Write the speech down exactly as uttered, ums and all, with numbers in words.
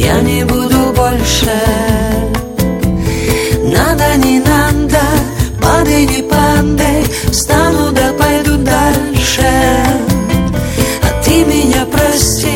я не буду больше. Надо, не надо, падай, не падай, встану да пойду дальше. А ты меня прости,